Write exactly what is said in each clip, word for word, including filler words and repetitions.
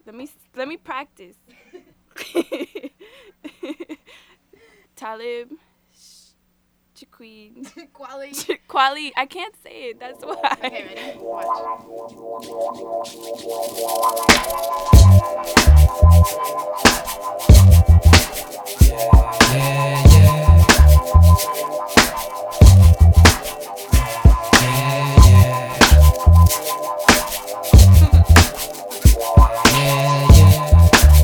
Let me let me practice. Talib, Shaqueen, Kweli. Kweli. I can't say it. That's why. Okay, ready? Watch. Yeah, yeah. Yeah, yeah. Yeah, yeah.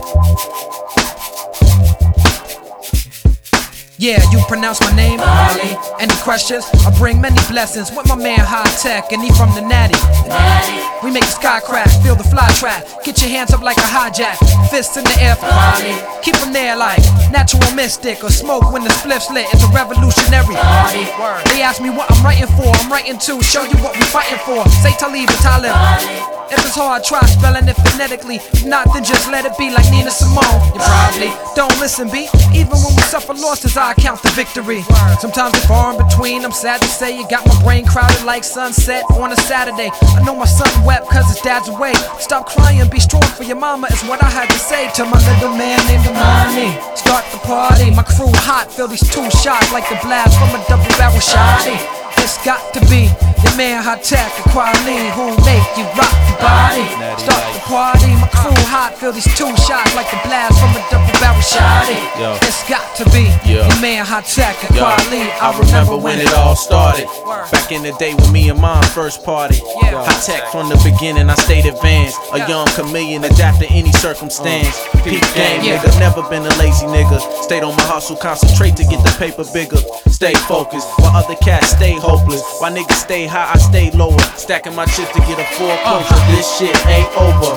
Yeah, you pronounce my name, Marley. Any questions? I bring many blessings with my man High Tech, and he from the Natty. We make the sky crack, feel the fly trap. Get your hands up like a hijack, fists in the air for Marley. Keep them there like natural mystic or smoke when the spliff's lit. It's a revolutionary party. They ask me what I'm writing for. I'm writing to show you what we fighting for. Say Talib or Talib. If it's hard, try spelling it phonetically. If not, then just let it be like Nina Simone. You probably don't listen, B. Even when we suffer losses, I count the victory. Sometimes they're far in between. I'm sad to say you got my brain crowded like sunset on a Saturday. I know my son wept cause his dad's away. Stop crying, be strong for your mama is what I had to say to my little man named Amani. Start the party, my crew hot. Feel these two shots like the blast from a double barrel shotty. It's got to be your man High Tech and Kweli who make you rock your body. Start the party, my crew hot. Feel these two shots like the blast from a double barrel shotty. It's got to be your man High Tech and Kweli. I remember when it all started. Back in the day when me and mom first party. High Tech from the beginning, I stayed advanced. A young chameleon, adapt to any circumstance. Peak game, nigga, never been a lazy nigga. Stayed on my hustle, concentrate to get the paper bigger. Stay focused, while other cats stay hopeless. While niggas stay high, I stay lower. Stacking my chips to get a foreclosure. This shit ain't over.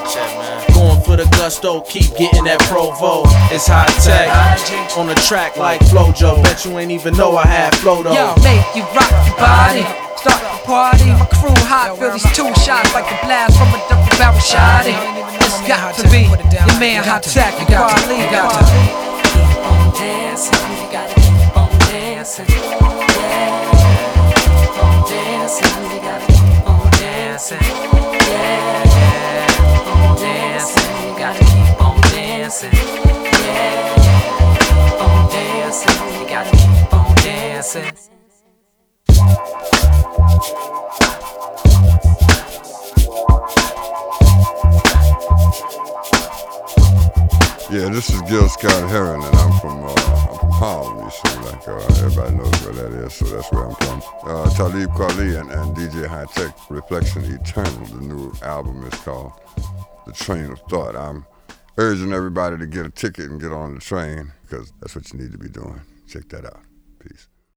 Going for the gusto, keep getting that Provo. It's High Tech on the track like Flojo. Bet you ain't even know I had flow though. Yo, make you rock your body. Start the party, my crew hot. Feel these two shots like the blast from a double barrel shotty. It's got to be your man High Tech and Kweli. Got to keep on dancing. You gotta keep on dancing. Yeah, keep on dancing. You gotta keep on dancing. Yeah, keep on dancing. You gotta keep on dancing. Yeah, keep on dancing. You gotta keep on dancing. Yeah, this is Gil Scott Heron, and I'm from uh, I'm from Harlem. You see, like uh, everybody knows where that is, so that's where I'm from. Uh, Talib Kweli and, and D J High Tech, Reflection Eternal. The new album is called The Train of Thought. I'm urging everybody to get a ticket and get on the train because that's what you need to be doing. Check that out. Peace.